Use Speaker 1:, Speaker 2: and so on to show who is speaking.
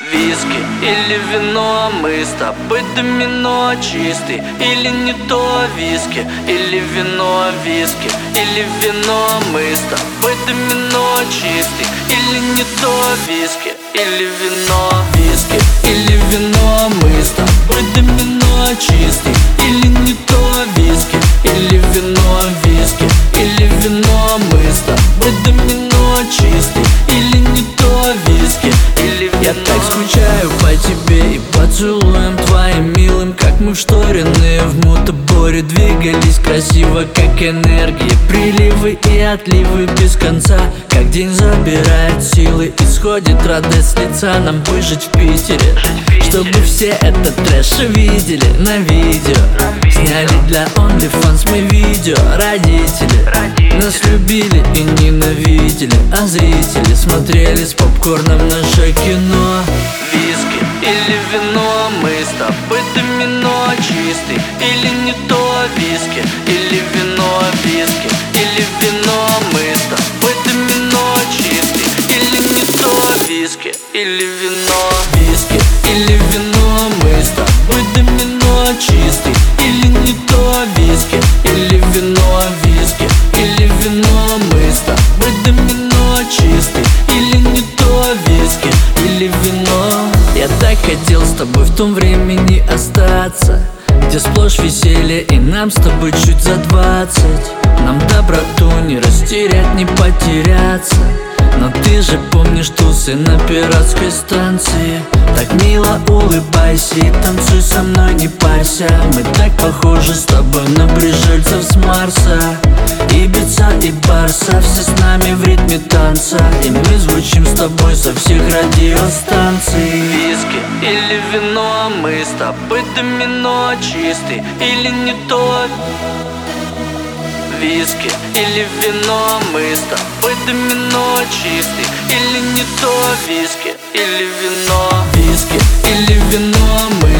Speaker 1: Виски или вино, мы с тобой домино чистый. Или не то виски, или вино, виски. Или вино, мы с тобой домино чистый. Или не то виски, или вино, виски. Или вино, мы с тобой домино чистый. Или не то виски, или вино, виски. Или вино, мы с тобой домино чистый. Или не то виски, или вино. Я так скучаю по тебе и поцелуем твоим милым, как мы вшторенные в мотоборе двигались красиво, как энергия. Приливы и отливы без конца, как день забирает силы. Исходит радость с лица, нам выжить в Питере, чтобы все этот трэш видели на видео. Сняли для OnlyFans мы видео. Родители нас любили и ненавидели, а зрители смотрели с попкорном наше кино. Виски или вино, мы с тобой домино чистый. Или не то виски, или вино, виски. Или вино, мы с тобой домино чистый. Или не то виски, или вино, виски. Или вино, мы с тобой домино чистый. Или не то виски, или вино, виски. Или вино, мы с тобой домино чистый. Или не то виски, или вино. Я так хотел с тобой в том времени остаться, где сплошь веселье и нам с тобой чуть за 20. Нам доброту не растерять, не потеряться. Но ты же помнишь тусы на пиратской станции. Так мило улыбайся и танцуй со мной, не парься. Мы так похожи с тобой на пришельцев с Марса. Ибица и Барса, все с нами в ритме танца. И мы звучим с тобой со всех радиостанций. Виски или вино, мы с тобой домино чистый. Или не то виски или вино, мы с тобой домино чистый. Или не то виски, или вино, виски или вино, мы